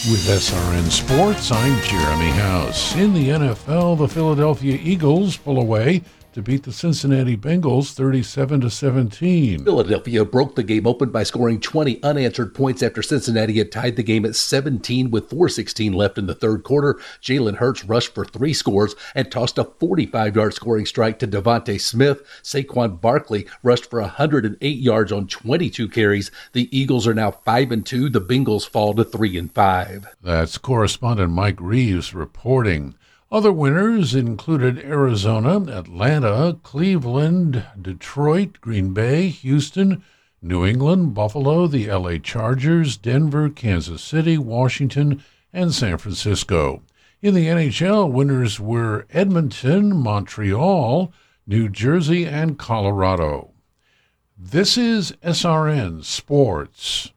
With SRN Sports, I'm Jeremy House. In the NFL, the Philadelphia Eagles pull away to beat the Cincinnati Bengals 37-17. Philadelphia broke the game open by scoring 20 unanswered points after Cincinnati had tied the game at 17 with 4:16 left in the third quarter. Jalen Hurts rushed for 3 scores and tossed a 45-yard scoring strike to Devontae Smith. Saquon Barkley rushed for 108 yards on 22 carries. The Eagles are now 5-2. The Bengals fall to 3-5. That's correspondent Mike Reeves reporting. Other winners included Arizona, Atlanta, Cleveland, Detroit, Green Bay, Houston, New England, Buffalo, the LA Chargers, Denver, Kansas City, Washington, and San Francisco. In the NHL, winners were Edmonton, Montreal, New Jersey, and Colorado. This is SRN Sports.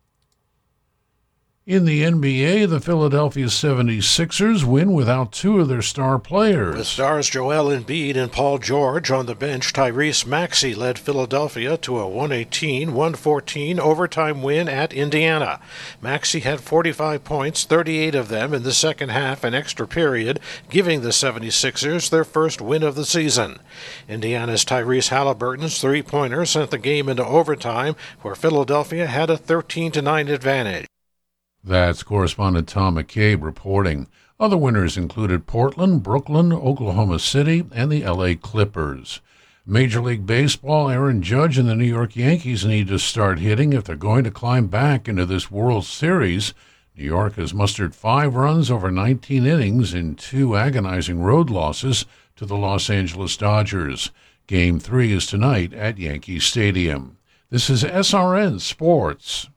In the NBA, the Philadelphia 76ers win without 2 of their star players. With stars Joel Embiid and Paul George on the bench, Tyrese Maxey led Philadelphia to a 118-114 overtime win at Indiana. Maxey had 45 points, 38 of them in the second half and extra period, giving the 76ers their first win of the season. Indiana's Tyrese Halliburton's three-pointer sent the game into overtime, where Philadelphia had a 13-9 advantage. That's correspondent Tom McCabe reporting. Other winners included Portland, Brooklyn, Oklahoma City, and the LA Clippers. Major League Baseball, Aaron Judge and the New York Yankees need to start hitting if they're going to climb back into this World Series. New York has mustered 5 runs over 19 innings in 2 agonizing road losses to the Los Angeles Dodgers. Game 3 is tonight at Yankee Stadium. This is SRN Sports.